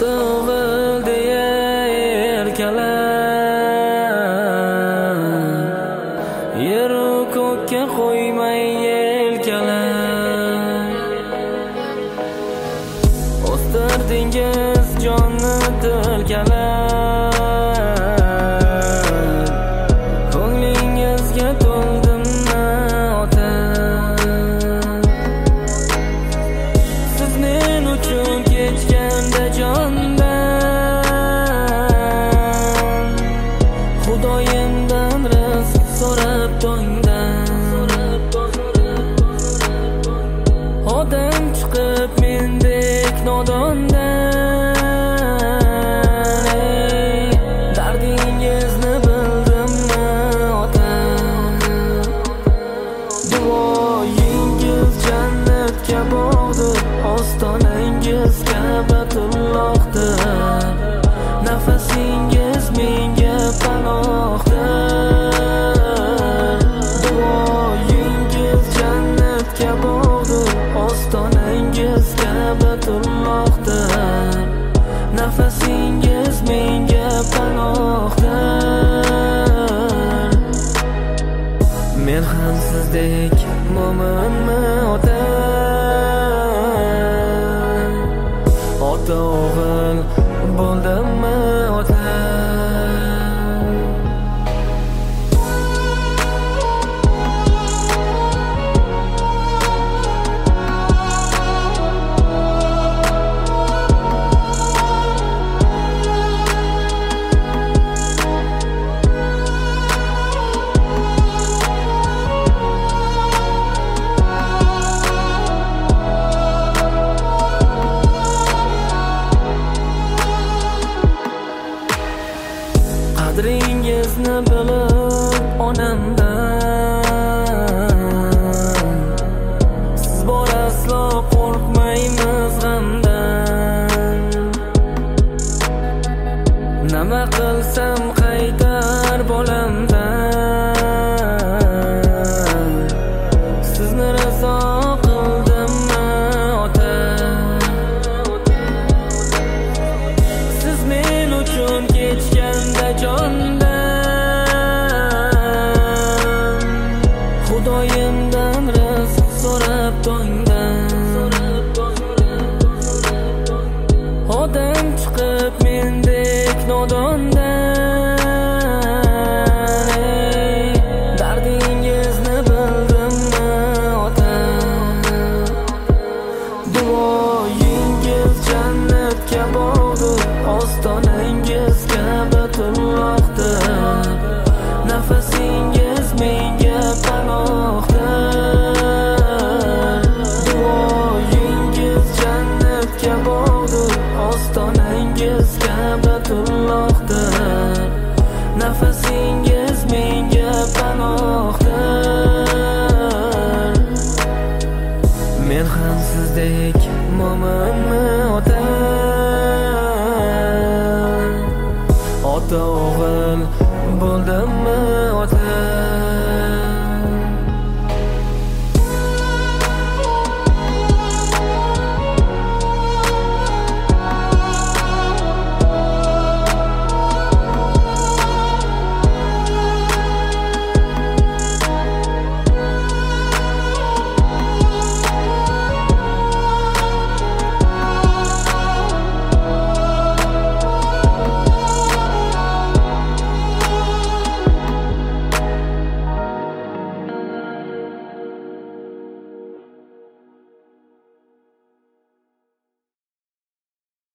ota o'g'il deya erkalar, yeru ko'kka qo'ymay yelkalar. O'stirdingiz jonni tilkalar, ko'nglingizga to'ldimmi ota? Siz men uchun kechganda jondan, Xudoyimdan rizq so'rab tongdan, odam chiqib mendek nodondan. Dardingizni bildimmi ota? Duoyingiz jannatga bog'dir, ostonangiz Ka'batullohdir, nafasingiz menga panohdir. Duoyingiz jannatga bog'dir, ostonangiz Ka'batullohdir, nafasingiz menga panohdir. Men ham sizdek mo'minmi ota? Ota o'g'il bo'ldimmi ota? Qadringizni bilib onamdan, siz bor aslo qo'rqmaymiz g'amdan. Nima qilsam qaytar bolamdan, sizni rizo qildimmi ota? Siz men uchun kechganda jondan, Xudoyimdan rizq so'rab tongdan, odam chiqib mendek nodondan. Dardingizni bildimmi ota? Duoyingiz jannatga bog'dir, ostonangiz Ka'batullohdir, nafasingiz menga panohdir. Duoyingiz jannatga bog'dir, ostonangiz Ka'batullohdir, nafasingiz menga panohdir. Men ham sizdek mo'minmi ota?